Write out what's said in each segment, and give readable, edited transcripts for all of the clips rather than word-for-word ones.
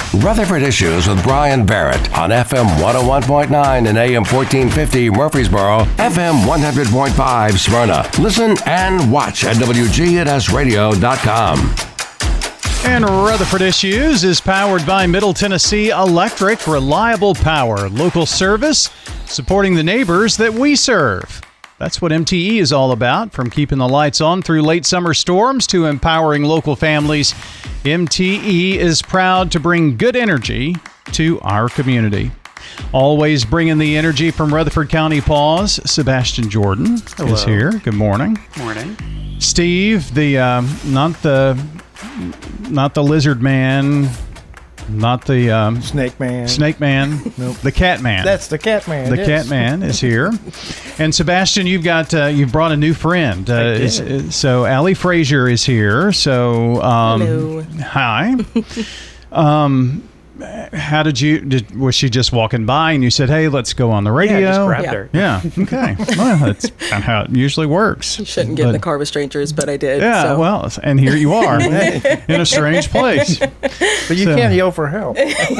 Rutherford Issues with Brian Barrett on FM 101.9 and AM 1450 Murfreesboro, FM 100.5 Smyrna. Listen and watch at WGNSradio.com. And Rutherford Issues is powered by Middle Tennessee Electric, reliable power, local service, supporting the neighbors that we serve. That's what MTE is all about, from keeping the lights on through late summer storms to empowering local families. MTE is proud to bring good energy to our community. Always bringing the energy from Rutherford County Paws, Sebastian Jordan is here. Good morning. Morning. Steve, not the lizard man, not the Snake Man. Nope. The cat man. That's the cat man. The cat man is here. And Sebastian, you've brought a new friend. So Allie Frazier is here. So hello. Hi. How was she just walking by and you said, "Hey, let's go on the radio"? Yeah, just grabbed her. Yeah. Okay. Well, that's kind of how it usually works. You shouldn't get in the car with strangers, but I did. Yeah. So. Well, and here you are in a strange place. But you can't yell for help.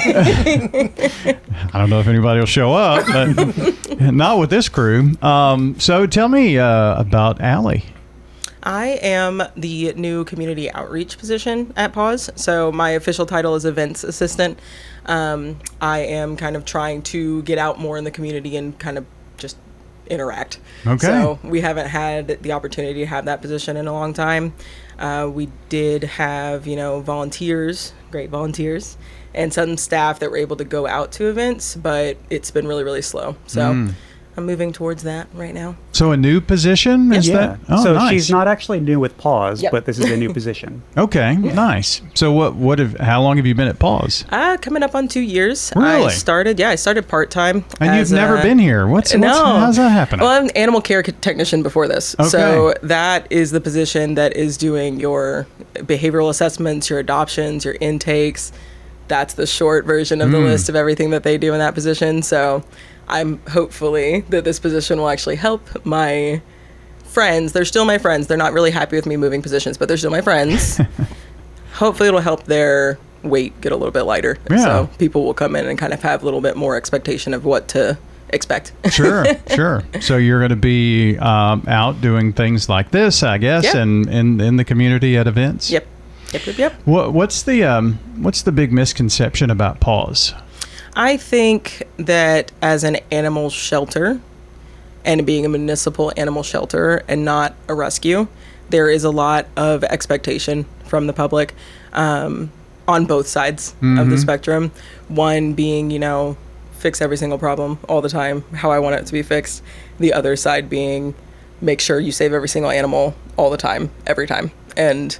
I don't know if anybody will show up, but not with this crew. So tell me about Allie. I am the new community outreach position at PAWS. So my official title is events assistant. I am kind of trying to get out more in the community and kind of just interact. Okay. So we haven't had the opportunity to have that position in a long time. We did have, volunteers, great volunteers, and some staff that were able to go out to events, but it's been really, really slow. So I'm moving towards that right now. So a new position? Is that? Oh, so nice. she's not actually new with PAWS, Yep. but this is a new position. Okay, nice. So how long have you been at PAWS? Coming up on 2 years. Really? I started part-time. And you've never been here. How's that happening? Well, I'm an animal care technician before this. Okay. So that is the position that is doing your behavioral assessments, your adoptions, your intakes. That's the short version of the list of everything that they do in that position. So I'm hopefully that this position will actually help my friends. They're still my friends. They're not really happy with me moving positions, but they're still my friends. Hopefully it'll help their weight get a little bit lighter. Yeah. So people will come in and kind of have a little bit more expectation of what to expect. Sure. So you're going to be out doing things like this, I guess, Yep. and in the community at events? Yep. What's the big misconception about PAWS? I think that as an animal shelter and being a municipal animal shelter and not a rescue, there is a lot of expectation from the public on both sides of the spectrum. One being, fix every single problem all the time, how I want it to be fixed. The other side being make sure you save every single animal all the time, every time. And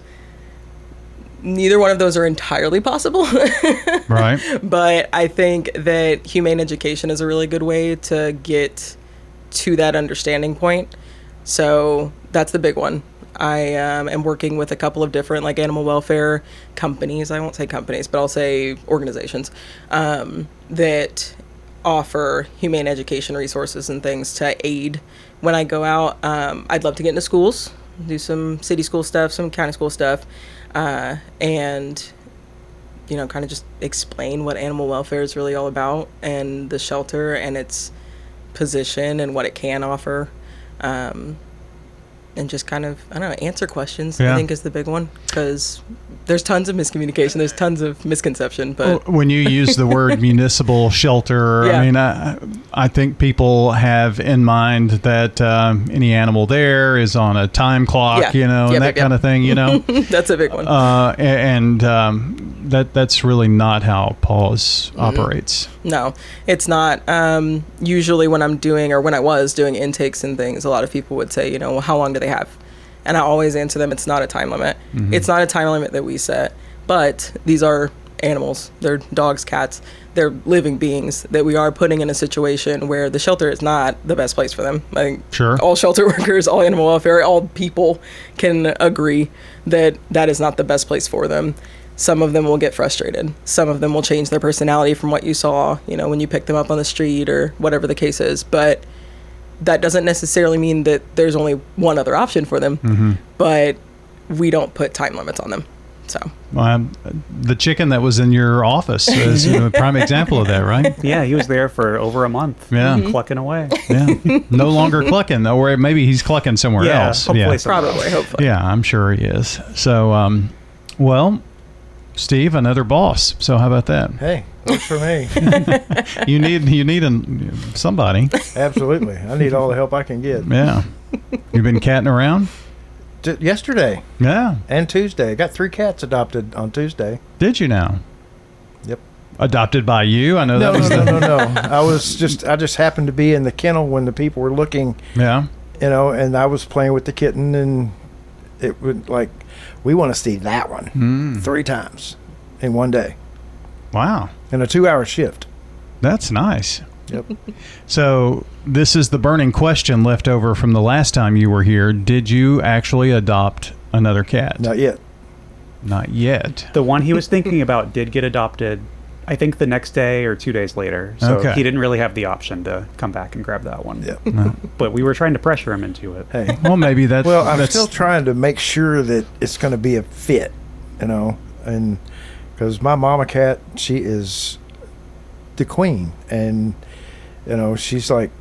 neither one of those are entirely possible. Right. But I think that humane education is a really good way to get to that understanding point. So that's the big one. I am working with a couple of different animal welfare companies. I won't say companies, but I'll say organizations that offer humane education resources and things to aid when I go out. I'd love to get into schools, do some city school stuff, some county school stuff. And kind of just explain what animal welfare is really all about and the shelter and its position and what it can offer. And just kind of, answer questions, I think is the big one, because there's tons of miscommunication, there's tons of misconception. But when you use the word municipal shelter, Yeah. I think people have in mind that any animal there is on a time clock, Yeah. and that kind of thing, That's a big one. That's really not how PAWS operates. No, it's not. Usually when I'm doing, or when I was doing intakes and things, a lot of people would say, well, how long do they have? And I always answer them, it's not a time limit. It's not a time limit that we set, but these are animals. They're dogs, cats. They're living beings that we are putting in a situation where the shelter is not the best place for them. I think Sure. all shelter workers, all animal welfare, all people can agree that that is not the best place for them. Some of them will get frustrated. Some of them will change their personality from what you saw, when you pick them up on the street or whatever the case is. But that doesn't necessarily mean that there's only one other option for them. But we don't put time limits on them. So The chicken that was in your office is a prime example of that, right? Yeah, he was there for over a month. Yeah. Clucking away. Yeah. No longer clucking, though, or maybe he's clucking somewhere Yeah, else. hopefully somewhere probably, else. hopefully. Yeah, I'm sure he is. So, well, Steve, another boss. So how about that? Hey, works for me. You need somebody. Absolutely. I need all the help I can get. Yeah. You've been catting around? Yesterday Yeah. and Tuesday. I got 3 cats adopted on Tuesday. Did you now? Yep. Adopted by you? I know No, that was no. I just happened to be in the kennel when the people were looking, Yeah. and I was playing with the kitten, and it would like, we want to see that one 3 times in one day Wow. in a 2-hour shift. That's nice. Yep. So this is the burning question left over from the last time you were here. Did you actually adopt another cat? Not yet. Not yet. The one he was thinking about did get adopted, I think the next day or 2 days later. So Okay. he didn't really have the option to come back and grab that one. Yeah. But we were trying to pressure him into it. Hey. Well, maybe that's... Well, I'm that's, still trying to make sure that it's going to be a fit, and because my mama cat, she is the queen, and she's like,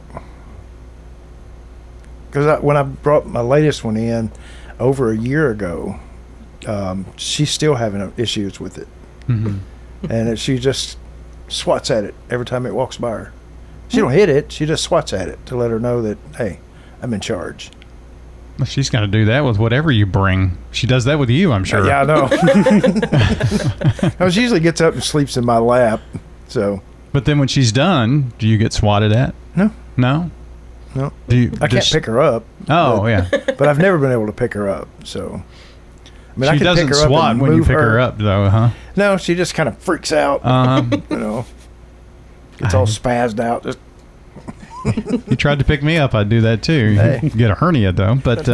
because when I brought my latest one in over a year ago, she's still having issues with it, and she just swats at it every time it walks by her. She don't hit it; she just swats at it to let her know that, hey, I'm in charge. She's going to do that with whatever you bring. She does that with you, I'm sure. Yeah, I know. She usually gets up and sleeps in my lap. So. But then when she's done, do you get swatted at? No. No? No. Do you I can't pick her up. Oh, yeah. But I've never been able to pick her up. So. I mean, She I can doesn't pick her up swat and when you move pick her up, though, huh? No, she just kind of freaks out. Gets all spazzed out. Just. You tried to pick me up, I'd do that too. Hey. You get a hernia, though. But,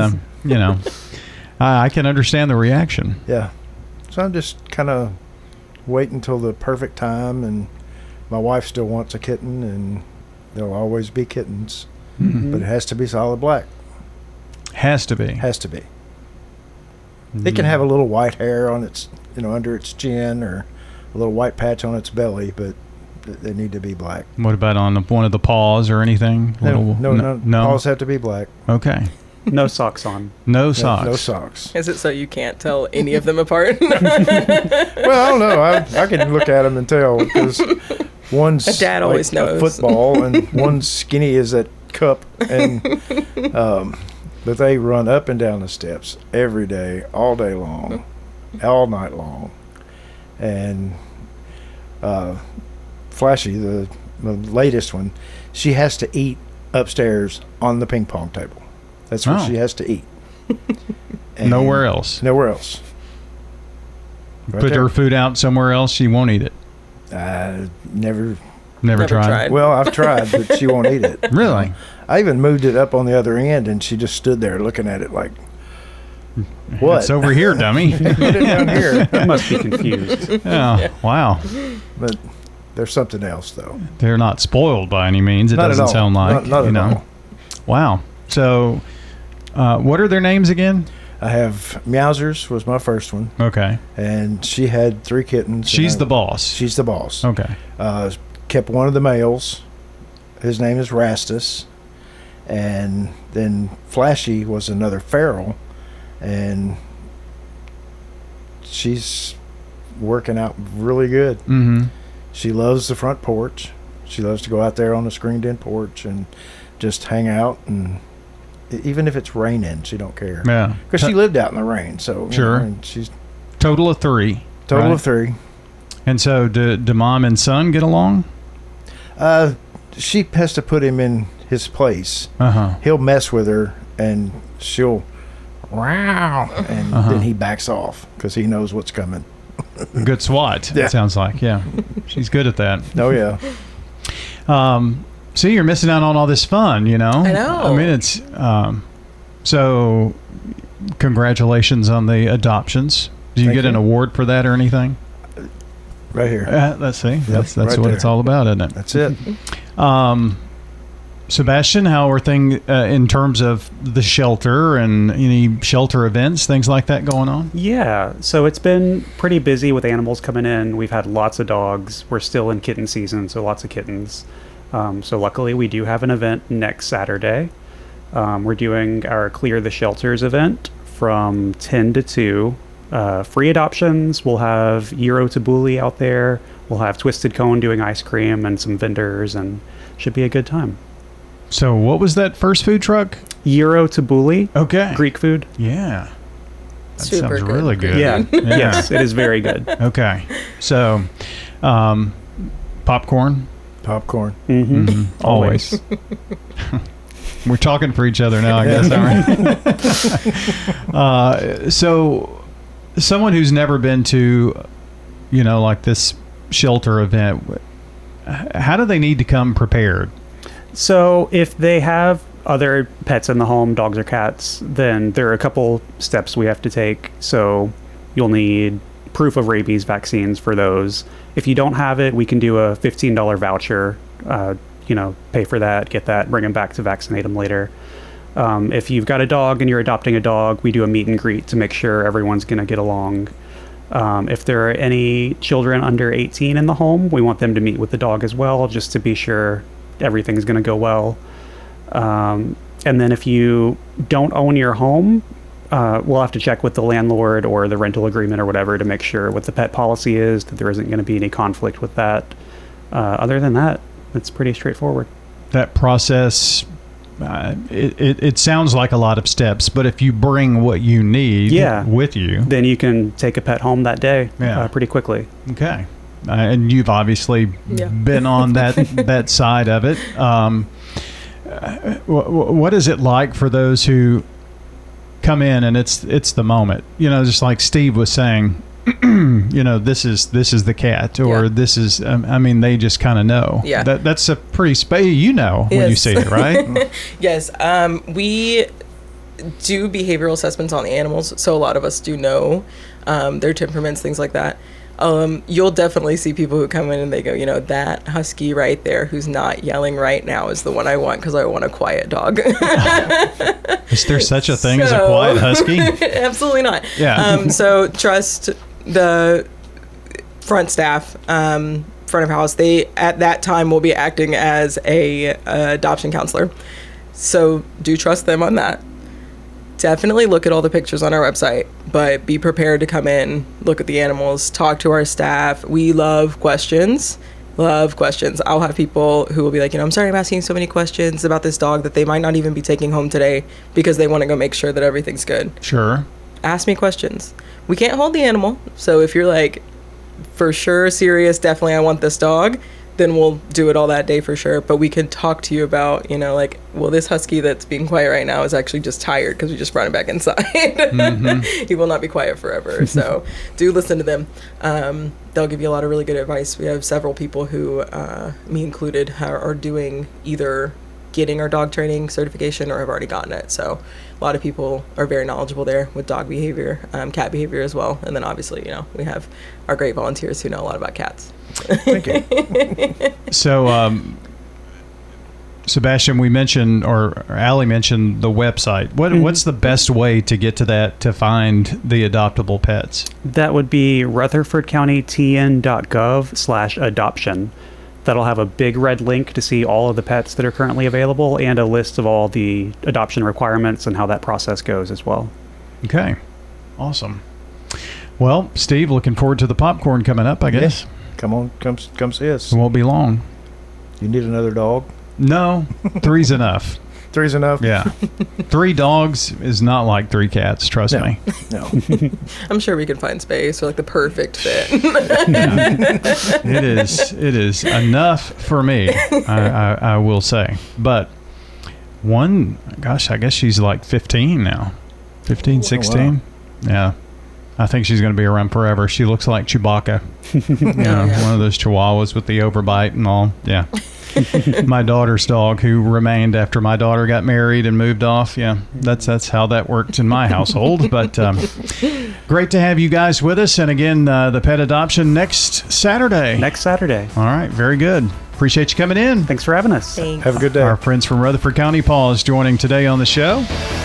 I can understand the reaction. Yeah. So I'm just kind of waiting until the perfect time, and my wife still wants a kitten, and there'll always be kittens, but it has to be solid black. Has to be. Has to be. It can have a little white hair on its, under its chin, or a little white patch on its belly, but they need to be black. What about on one of the paws or anything? No. Paws have to be black. Okay. No socks on. No socks. No socks. Is it so you can't tell any of them apart? Well, I don't know. I can look at them and tell, because one's A dad always like knows. a football, and one's skinny as that cup, and but they run up and down the steps every day, all day long, all night long, and Flashy, the latest one, she has to eat upstairs on the ping pong table. That's where she has to eat. And Nowhere else. Nowhere else. Right Put there. her food out somewhere else, she won't eat it. Never. Never tried. Well, I've tried, but she won't eat it. Really? I even moved it up on the other end, and she just stood there looking at it like, what? It's over here, dummy. Put it down here. I must be confused. Yeah. Wow. But there's something else, though. They're not spoiled by any means. It Not at doesn't all. sound like. Not at all. Wow. So, what are their names again? I have Meowsers was my first one, Okay. and she had 3 kittens. She's the boss. She's the boss. Okay. Kept one of the males. His name is Rastus. And then Flashy was another feral, and she's working out really good. Mm-hmm. She loves the front porch. She loves to go out there on the screened-in porch and just hang out, and even if it's raining, she don't care. Yeah. Because she lived out in the rain, so Sure. and she's Total of 3. total right? of 3. And so, do mom and son get along? She has to put him in his place. Uh-huh. He'll mess with her, and she'll wow, and then he backs off because he knows what's coming. Good SWAT, Yeah. it sounds like. Yeah. She's good at that. Oh yeah. See, you're missing out on all this fun, I know. I mean, it's... so, congratulations on the adoptions. Do you Thank get an you. award for that or anything? Right here. Let's see. That's right what there. it's all about, isn't it? That's it. Sebastian, how are things in terms of the shelter and any shelter events, things like that going on? Yeah, so it's been pretty busy with animals coming in. We've had lots of dogs. We're still in kitten season, so lots of kittens. So luckily we do have an event next Saturday. We're doing our Clear the Shelters event from 10 to 2. Free adoptions. We'll have Gyro Tabbouleh out there. We'll have Twisted Cone doing ice cream and some vendors, and should be a good time. So what was that first food truck? Gyro Tabbouleh. Okay. Greek food. Yeah. That Super sounds good. really good. Yeah. Yes, it is very good. Okay. So, popcorn. Popcorn. Mm-hmm. Always. We're talking for each other now, I guess, aren't we? So, someone who's never been to, like this shelter event, how do they need to come prepared? So if they have other pets in the home, dogs or cats, then there are a couple steps we have to take. So you'll need proof of rabies vaccines for those. If you don't have it, we can do a $15 voucher, pay for that, get that, bring them back to vaccinate them later. If you've got a dog and you're adopting a dog, we do a meet and greet to make sure everyone's going to get along. If there are any children under 18 in the home, we want them to meet with the dog as well, just to be sure everything's going to go well. And then if you don't own your home, we'll have to check with the landlord or the rental agreement or whatever to make sure what the pet policy is, that there isn't going to be any conflict with that. Other than that, it's pretty straightforward. That process, it sounds like a lot of steps, but if you bring what you need with you, then you can take a pet home that day pretty quickly. Okay. And you've obviously been on that side of it. What is it like for those who come in and it's the moment? Just like Steve was saying, this is the cat, or this is. They just kind of know. Yeah, that's a pretty when you see it, right? Yes. We do behavioral assessments on the animals, so a lot of us do know their temperaments, things like that. You'll definitely see people who come in and they go, that husky right there who's not yelling right now is the one I want because I want a quiet dog. Is there such a thing as a quiet husky? Absolutely not. Yeah. So trust the front staff, front of house. They at that time will be acting as a adoption counselor. So do trust them on that. Definitely look at all the pictures on our website, but be prepared to come in, look at the animals, talk to our staff. We love questions. I'll have people who will be like, I'm sorry I'm asking so many questions about this dog that they might not even be taking home today because they want to go make sure that everything's good. Sure. Ask me questions. We can't hold the animal. So if you're like, for sure, serious, definitely I want this dog, then we'll do it all that day for sure. But we can talk to you about, this husky that's being quiet right now is actually just tired because we just brought him back inside. Mm-hmm. He will not be quiet forever. So do listen to them. They'll give you a lot of really good advice. We have several people who, me included, are doing either getting our dog training certification or have already gotten it. So a lot of people are very knowledgeable there with dog behavior, cat behavior as well. And then obviously, we have our great volunteers who know a lot about cats. Thank you. So, Sebastian, we mentioned, or Allie mentioned the website. What's the best way to get to that to find the adoptable pets? That would be rutherfordcountytn.gov/adoption. That'll have a big red link to see all of the pets that are currently available and a list of all the adoption requirements and how that process goes as well. Okay. Awesome. Well, Steve, looking forward to the popcorn coming up, I guess. Yeah. Come see us. It won't be long. You need another dog? No, 3's enough. 3's enough? Yeah. 3 dogs is not like 3 cats, trust me. No. I'm sure we can find space or the perfect fit. It is enough for me, I will say. But I guess she's like 15 now. 15, 16? Oh, wow. Yeah. I think she's going to be around forever. She looks like Chewbacca. One of those chihuahuas with the overbite and all. Yeah. My daughter's dog, who remained after my daughter got married and moved off. Yeah, that's how that worked in my household. But great to have you guys with us. And again, the pet adoption next Saturday. Next Saturday. All right. Very good. Appreciate you coming in. Thanks for having us. Thanks. Have a good day. Our friends from Rutherford County, Paul, is joining today on the show.